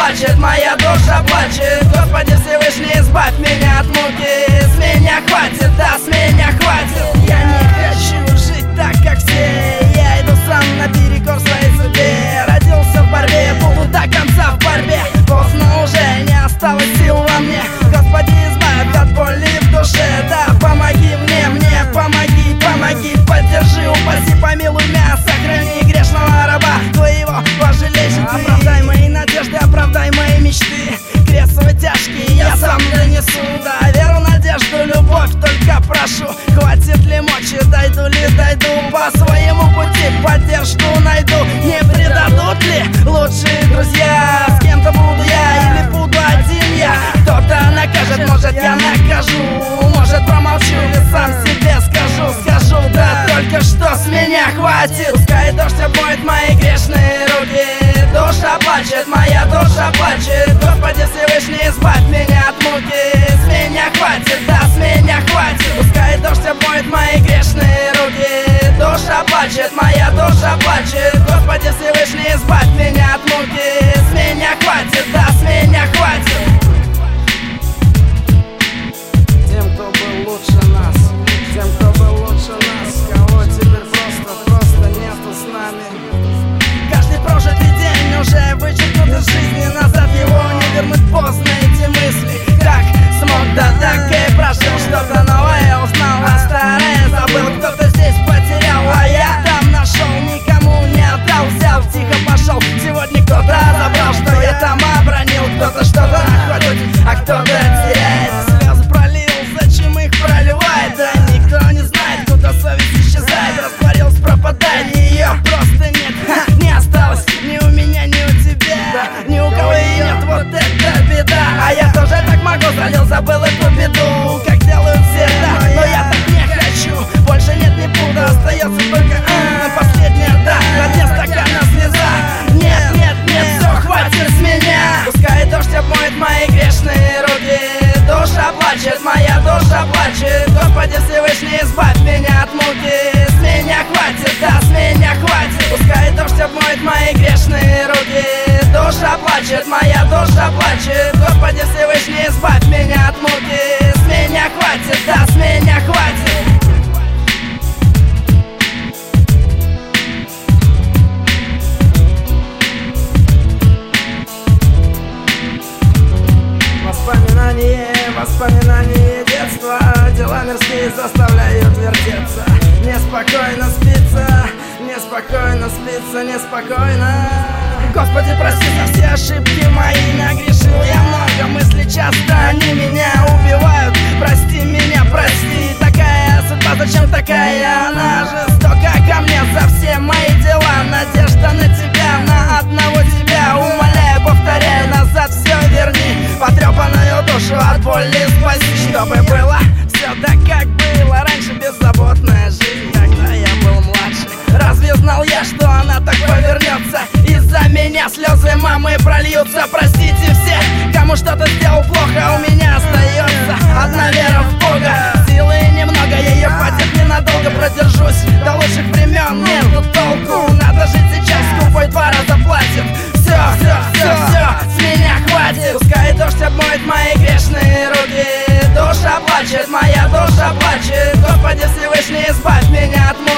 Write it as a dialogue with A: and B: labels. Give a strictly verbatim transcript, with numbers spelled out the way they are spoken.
A: плачет, моя душа плачет. Господи Всевышний, избавь меня от муки. С меня хватит, да, с меня хватит. Я не хочу жить так, как все. Я иду сам наперекор своей судьбе. Родился в борьбе, буду до конца в борьбе. Поздно уже, не осталось сил во мне. Господи, избавь от боли в душе. Да, помоги мне, мне помоги, помоги. Поддержи, упаси, помилуй меня. Сохрани грешного раба твоего, пожалей же ты. Оправдай мои надежды, оправдай мои мечты. Крест свой тяжкий я сам донесу. Да, веру, надежду, любовь только прошу. Хватит ли мочи, дойду ли, дойду по своему пути. Поддержку найду, не предадут ли лучшие друзья? С кем-то буду я или буду один я? Кто-то накажет, может я накажу. Может промолчу или сам себе скажу. Скажу, да, только что с меня хватит. Пускай дождь обмоет мои грешные руки. Душа плачет, моя душа плачет. Господи Всевышний, избавь меня от муки. С меня хватит, да, с меня хватит. Пускай дождь обмоет мои грешные руки. Душа плачет, моя душа плачет. Господи Всевышний, избавь меня от муки. С меня хватит, да, с меня хватит. Тем, кто был лучше нас, тем, кто был лучше нас, кого теперь просто, просто нету с нами. Каждый прожитый день уже вычеркнут из жизни. Назад его не вернуть, поздно эти мысли. Как смог, да так и прожил. Что-то новое узнал, а старое забыл. Кто-то здесь потерял, а я там нашел. Никому не отдал, взял, тихо пошел. Сегодня кто-то забрал, что я там обронил. Кто-то что-то находит, а кто-то теряет. Слезы пролил, зачем их проливает? Да никто не знает, куда совесть исчезает. Растворилась, пропадает, ее просто нет. Ха, не осталось ни у меня, ни у тебя, да, ни у кого и нет, вот это беда. А я тоже так могу, залил, забыл эту беду, как делают все, да, но я так не хочу. Больше нет, не буду, остается только а, последняя, да, на дне стакана слеза. Нет, нет, нет, все, хватит с меня. Пускай дождь обмоет мои грешные руки. Душа плачет, моя душа плачет. Господи Всевышний, избавь меня от муки. С меня хватит, да, с меня хватит. Пускай дождь обмоет мои грешные руки. Душа плачет, моя душа плачет. Господи Всевышний, избавь меня от муки. С меня хватит, да, с меня хватит. Воспоминания, воспоминания детства. Дела мирские заставляют вертеться. Неспокойно спится, неспокойно спится, неспокойно. Господи, прости за все ошибки мои. Нагрешил я много, мысли часто, они меня убивают. Прости меня, прости. Такая судьба, зачем такая она жестока ко мне за все мои дела? Надежда на тебя, на одного тебя. Умоляю, повторяю, назад все верни. Потрепанную душу от боли спаси. Чтобы было все так, как было раньше. Беззаботная жизнь, когда я был младше. Разве знал я, что она так повернется? Из-за меня слезы мамы прольются. Простите все, кому что-то сделал плохо. У меня остается одна вера в Бога. Силы немного, ее хватит ненадолго. Продержусь до лучших времен, нету толку. Надо жить сейчас, скупой два раза платит. Все, все, все, все, с меня хватит. Пускай дождь обмоет мои грешные руки. Душа плачет, моя душа плачет. Господи Всевышний, избавь меня от муки.